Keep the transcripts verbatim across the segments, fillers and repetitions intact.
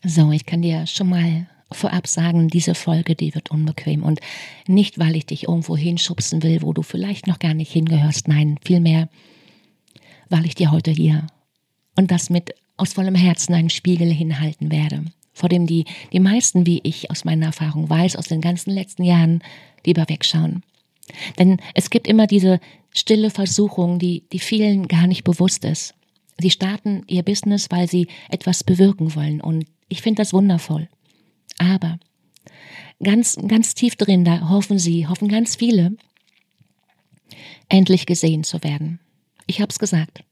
So, ich kann dir schon mal vorab sagen, diese Folge, die wird unbequem. Und nicht, weil ich dich irgendwo hinschubsen will, wo du vielleicht noch gar nicht hingehörst. Nein, vielmehr, weil ich dir heute hier und das mit aus vollem Herzen einen Spiegel hinhalten werde, vor dem die, die meisten, wie ich aus meiner Erfahrung weiß, aus den ganzen letzten Jahren lieber wegschauen. Denn es gibt immer diese stille Versuchung, die, die vielen gar nicht bewusst ist. Sie starten ihr Business, weil sie etwas bewirken wollen, und ich finde das wundervoll. Aber ganz, ganz tief drin, da hoffen sie, hoffen ganz viele, endlich gesehen zu werden. Ich habe es gesagt.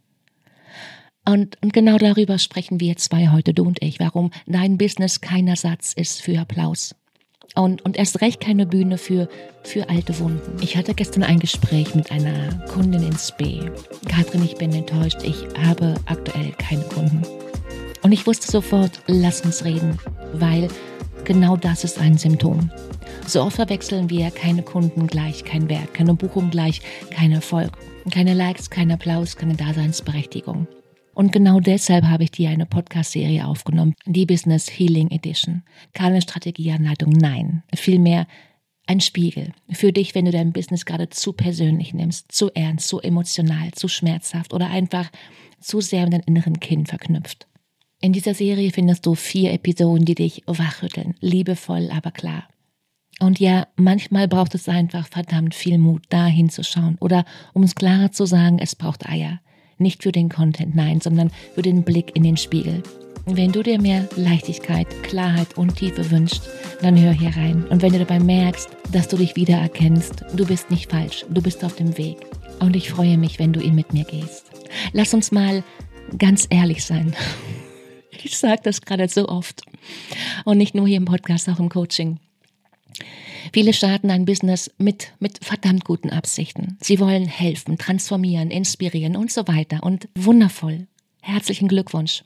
Und, und genau darüber sprechen wir zwei heute, du und ich, warum dein Business kein Ersatz ist für Applaus. Und, und erst recht keine Bühne für, für alte Wunden. Ich hatte gestern ein Gespräch mit einer Kundin in Spee. Katrin, ich bin enttäuscht, ich habe aktuell keine Kunden. Und ich wusste sofort, lass uns reden, weil genau das ist ein Symptom. So oft verwechseln wir keine Kunden gleich kein Wert, keine Buchung gleich kein Erfolg, keine Likes, kein Applaus, keine Daseinsberechtigung. Und genau deshalb habe ich dir eine Podcast-Serie aufgenommen, die Business Healing Edition. Keine Strategieanleitung, nein. Vielmehr ein Spiegel für dich, wenn du dein Business gerade zu persönlich nimmst, zu ernst, zu emotional, zu schmerzhaft oder einfach zu sehr mit deinem inneren Kind verknüpft. In dieser Serie findest du vier Episoden, die dich wachrütteln, liebevoll, aber klar. Und ja, manchmal braucht es einfach verdammt viel Mut, da hinzuschauen. Oder um es klarer zu sagen, es braucht Eier. Nicht für den Content, nein, sondern für den Blick in den Spiegel. Wenn du dir mehr Leichtigkeit, Klarheit und Tiefe wünschst, dann hör hier rein. Und wenn du dabei merkst, dass du dich wiedererkennst, du bist nicht falsch, du bist auf dem Weg. Und ich freue mich, wenn du ihn mit mir gehst. Lass uns mal ganz ehrlich sein. Ich sage das gerade so oft. Und nicht nur hier im Podcast, auch im Coaching. Viele starten ein Business mit, mit verdammt guten Absichten. Sie wollen helfen, transformieren, inspirieren und so weiter. Und wundervoll. Herzlichen Glückwunsch.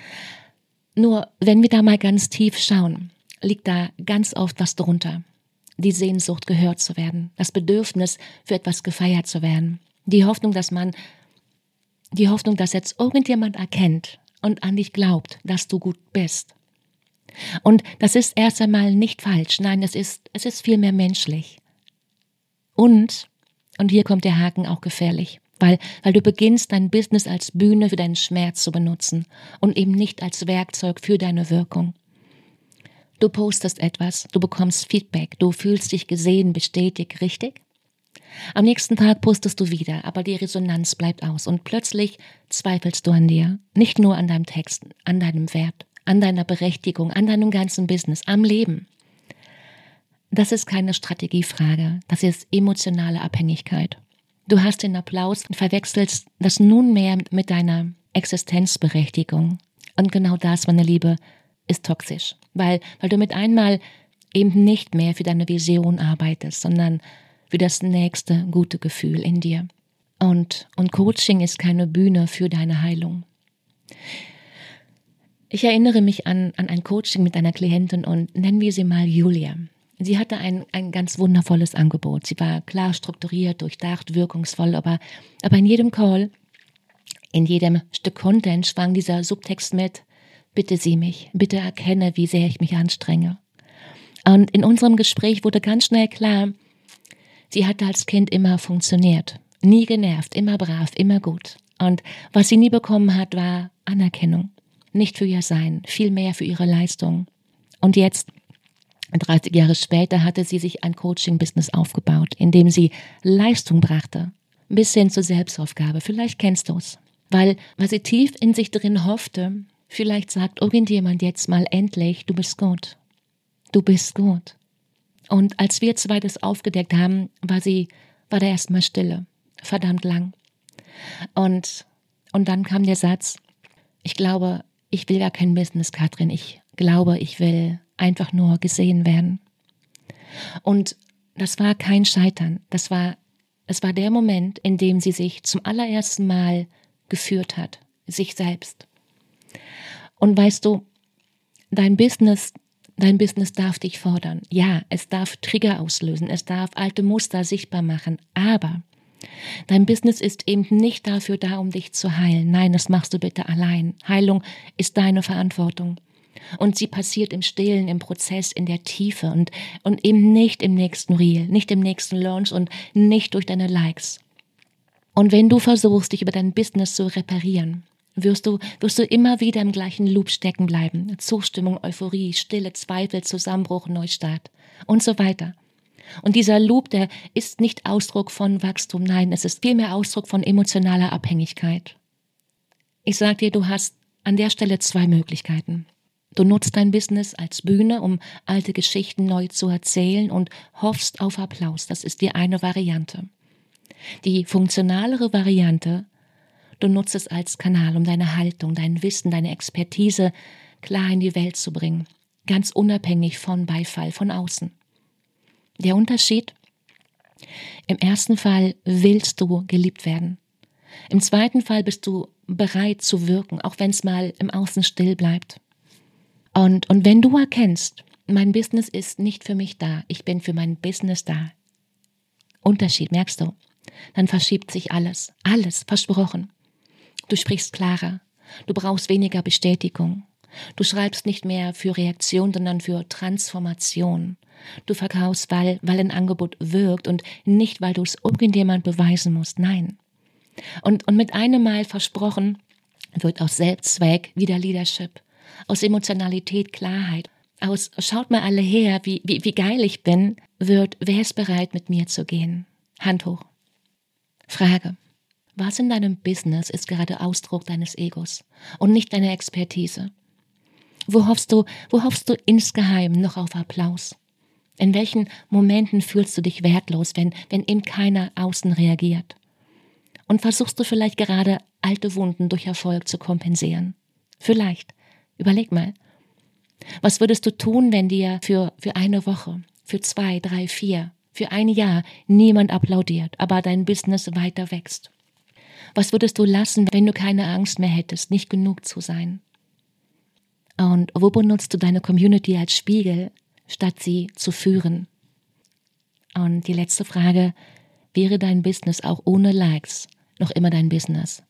Nur, wenn wir da mal ganz tief schauen, liegt da ganz oft was drunter. Die Sehnsucht, gehört zu werden. Das Bedürfnis, für etwas gefeiert zu werden. Die Hoffnung, dass man, die Hoffnung, dass jetzt irgendjemand erkennt und an dich glaubt, dass du gut bist. Und das ist erst einmal nicht falsch, nein, es ist, es ist vielmehr menschlich. Und, und hier kommt der Haken, auch gefährlich, weil, weil du beginnst, dein Business als Bühne für deinen Schmerz zu benutzen und eben nicht als Werkzeug für deine Wirkung. Du postest etwas, du bekommst Feedback, du fühlst dich gesehen, bestätigt, richtig? Am nächsten Tag postest du wieder, aber die Resonanz bleibt aus und plötzlich zweifelst du an dir, nicht nur an deinem Text, an deinem Wert, an deiner Berechtigung, an deinem ganzen Business, am Leben. Das ist keine Strategiefrage, das ist emotionale Abhängigkeit. Du hast den Applaus und verwechselst das nunmehr mit deiner Existenzberechtigung. Und genau das, meine Liebe, ist toxisch, weil, weil du mit einmal eben nicht mehr für deine Vision arbeitest, sondern für das nächste gute Gefühl in dir. Und, und Coaching ist keine Bühne für deine Heilung. Ich erinnere mich an, an ein Coaching mit einer Klientin und nennen wir sie mal Julia. Sie hatte ein, ein ganz wundervolles Angebot. Sie war klar strukturiert, durchdacht, wirkungsvoll, aber, aber in jedem Call, in jedem Stück Content schwang dieser Subtext mit: Bitte sieh mich, bitte erkenne, wie sehr ich mich anstrenge. Und in unserem Gespräch wurde ganz schnell klar, sie hatte als Kind immer funktioniert, nie genervt, immer brav, immer gut. Und was sie nie bekommen hat, war Anerkennung. Nicht für ihr Sein, vielmehr für ihre Leistung. Und jetzt, dreißig Jahre später, hatte sie sich ein Coaching-Business aufgebaut, in dem sie Leistung brachte, bis hin zur Selbstaufgabe. Vielleicht kennst du es. Weil, weil sie tief in sich drin hoffte, vielleicht sagt irgendjemand jetzt mal endlich, du bist gut. Du bist gut. Und als wir zwei das aufgedeckt haben, war sie, war da erstmal Stille. Verdammt lang. Und, und dann kam der Satz: Ich glaube, ich will gar kein Business, Katrin. Ich glaube, ich will einfach nur gesehen werden. Und das war kein Scheitern. Das war, es war der Moment, in dem sie sich zum allerersten Mal geführt hat. Sich selbst. Und weißt du, dein Business, dein Business darf dich fordern. Ja, es darf Trigger auslösen. Es darf alte Muster sichtbar machen. Aber dein Business ist eben nicht dafür da, um dich zu heilen. Nein, das machst du bitte allein. Heilung ist deine Verantwortung. Und sie passiert im Stillen, im Prozess, in der Tiefe und, und eben nicht im nächsten Reel, nicht im nächsten Launch und nicht durch deine Likes. Und wenn du versuchst, dich über dein Business zu reparieren, wirst du, wirst du immer wieder im gleichen Loop stecken bleiben. Zustimmung, Euphorie, Stille, Zweifel, Zusammenbruch, Neustart und so weiter. Und dieser Loop, der ist nicht Ausdruck von Wachstum, nein, es ist vielmehr Ausdruck von emotionaler Abhängigkeit. Ich sage dir, du hast an der Stelle zwei Möglichkeiten. Du nutzt dein Business als Bühne, um alte Geschichten neu zu erzählen und hoffst auf Applaus. Das ist die eine Variante. Die funktionalere Variante, du nutzt es als Kanal, um deine Haltung, dein Wissen, deine Expertise klar in die Welt zu bringen, ganz unabhängig von Beifall von außen. Der Unterschied? Im ersten Fall willst du geliebt werden. Im zweiten Fall bist du bereit zu wirken, auch wenn es mal im Außen still bleibt. Und, und wenn du erkennst, mein Business ist nicht für mich da, ich bin für mein Business da. Unterschied, merkst du? Dann verschiebt sich alles, alles, versprochen. Du sprichst klarer, du brauchst weniger Bestätigung. Du schreibst nicht mehr für Reaktion, sondern für Transformation. Du verkaufst, weil, weil ein Angebot wirkt und nicht, weil du es irgendjemand beweisen musst, nein. Und, und mit einem Mal versprochen wird aus Selbstzweck wieder Leadership, aus Emotionalität Klarheit, aus schaut mal alle her, wie, wie, wie geil ich bin, wird wer ist bereit mit mir zu gehen? Hand hoch. Frage. Was in deinem Business ist gerade Ausdruck deines Egos und nicht deine Expertise? Wo hoffst du, wo hoffst du insgeheim noch auf Applaus? In welchen Momenten fühlst du dich wertlos, wenn, wenn eben keiner außen reagiert? Und versuchst du vielleicht gerade alte Wunden durch Erfolg zu kompensieren? Vielleicht. Überleg mal. Was würdest du tun, wenn dir für, für eine Woche, für zwei, drei, vier, für ein Jahr niemand applaudiert, aber dein Business weiter wächst? Was würdest du lassen, wenn du keine Angst mehr hättest, nicht genug zu sein? Und wo benutzt du deine Community als Spiegel, statt sie zu führen? Und die letzte Frage, wäre dein Business auch ohne Likes noch immer dein Business?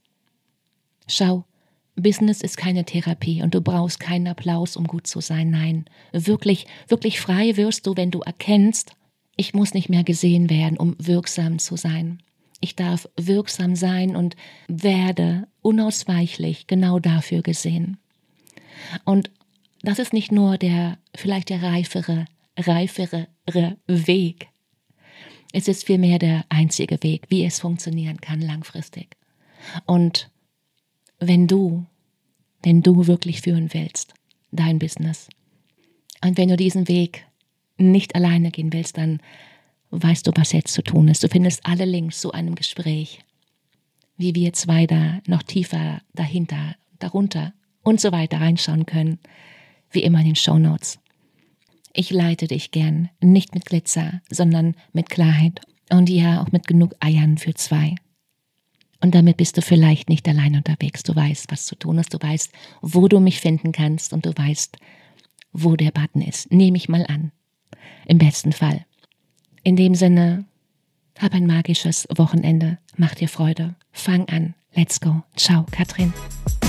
Schau, Business ist keine Therapie und du brauchst keinen Applaus, um gut zu sein. Nein, wirklich, wirklich frei wirst du, wenn du erkennst, ich muss nicht mehr gesehen werden, um wirksam zu sein. Ich darf wirksam sein und werde unausweichlich genau dafür gesehen. Und das ist nicht nur der, vielleicht der reifere, reifere Weg. Es ist vielmehr der einzige Weg, wie es funktionieren kann langfristig. Und wenn du, wenn du wirklich führen willst, dein Business, und wenn du diesen Weg nicht alleine gehen willst, dann weißt du, was jetzt zu tun ist. Du findest alle Links zu einem Gespräch, wie wir zwei da noch tiefer dahinter, darunter und so weiter reinschauen können, wie immer in den Shownotes. Ich leite dich gern, nicht mit Glitzer, sondern mit Klarheit und ja auch mit genug Eiern für zwei. Und damit bist du vielleicht nicht allein unterwegs. Du weißt, was zu tun ist, du weißt, wo du mich finden kannst und du weißt, wo der Button ist. Nehme ich mal an. Im besten Fall. In dem Sinne, hab ein magisches Wochenende. Mach dir Freude. Fang an. Let's go. Ciao, Katrin.